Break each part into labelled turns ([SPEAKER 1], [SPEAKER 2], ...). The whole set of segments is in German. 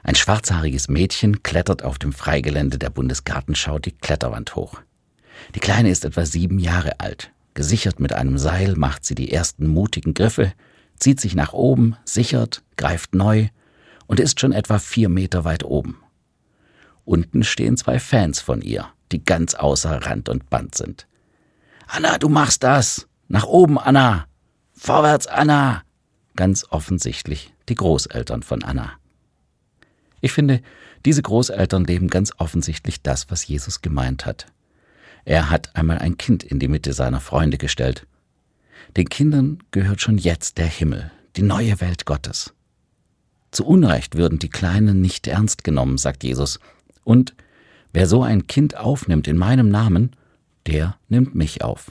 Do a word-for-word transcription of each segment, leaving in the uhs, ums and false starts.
[SPEAKER 1] Ein schwarzhaariges Mädchen klettert auf dem Freigelände der Bundesgartenschau die Kletterwand hoch. Die Kleine ist etwa sieben Jahre alt. Gesichert mit einem Seil macht sie die ersten mutigen Griffe, zieht sich nach oben, sichert, greift neu und ist schon etwa vier Meter weit oben. Unten stehen zwei Fans von ihr, die ganz außer Rand und Band sind. »Anna, du machst das! Nach oben, Anna! Vorwärts, Anna!« Ganz offensichtlich die Großeltern von Anna. Ich finde, diese Großeltern leben ganz offensichtlich das, was Jesus gemeint hat. Er hat einmal ein Kind in die Mitte seiner Freunde gestellt. Den Kindern gehört schon jetzt der Himmel, die neue Welt Gottes. Zu Unrecht würden die Kleinen nicht ernst genommen, sagt Jesus. Und wer so ein Kind aufnimmt in meinem Namen, der nimmt mich auf.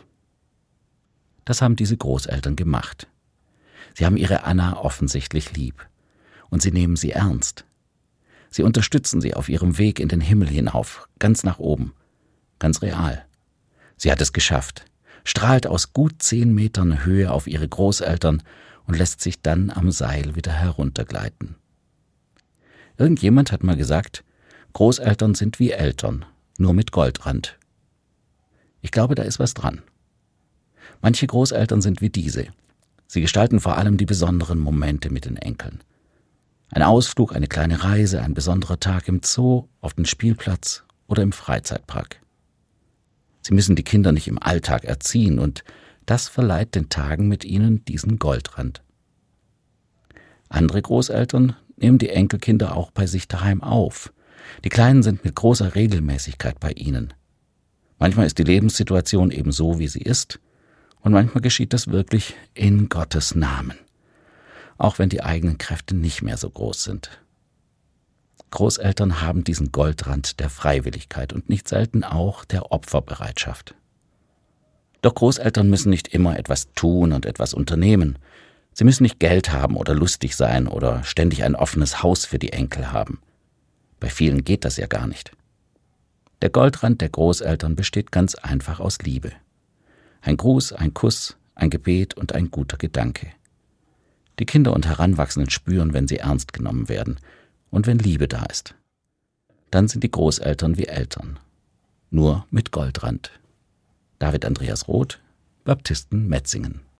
[SPEAKER 1] Das haben diese Großeltern gemacht. Sie haben ihre Anna offensichtlich lieb. Und sie nehmen sie ernst. Sie unterstützen sie auf ihrem Weg in den Himmel hinauf, ganz nach oben, ganz real. Sie hat es geschafft, strahlt aus gut zehn Metern Höhe auf ihre Großeltern und lässt sich dann am Seil wieder heruntergleiten. Irgendjemand hat mal gesagt, Großeltern sind wie Eltern, nur mit Goldrand. Ich glaube, da ist was dran. Manche Großeltern sind wie diese. Sie gestalten vor allem die besonderen Momente mit den Enkeln. Ein Ausflug, eine kleine Reise, ein besonderer Tag im Zoo, auf dem Spielplatz oder im Freizeitpark. Sie müssen die Kinder nicht im Alltag erziehen und das verleiht den Tagen mit ihnen diesen Goldrand. Andere Großeltern nehmen die Enkelkinder auch bei sich daheim auf. Die Kleinen sind mit großer Regelmäßigkeit bei ihnen. Manchmal ist die Lebenssituation eben so, wie sie ist, und manchmal geschieht das wirklich in Gottes Namen, auch wenn die eigenen Kräfte nicht mehr so groß sind. Großeltern haben diesen Goldrand der Freiwilligkeit und nicht selten auch der Opferbereitschaft. Doch Großeltern müssen nicht immer etwas tun und etwas unternehmen. Sie müssen nicht Geld haben oder lustig sein oder ständig ein offenes Haus für die Enkel haben. Bei vielen geht das ja gar nicht. Der Goldrand der Großeltern besteht ganz einfach aus Liebe. Ein Gruß, ein Kuss, ein Gebet und ein guter Gedanke. Die Kinder und Heranwachsenden spüren, wenn sie ernst genommen werden und wenn Liebe da ist. Dann sind die Großeltern wie Eltern, nur mit Goldrand. David Andreas Roth, Baptisten Metzingen.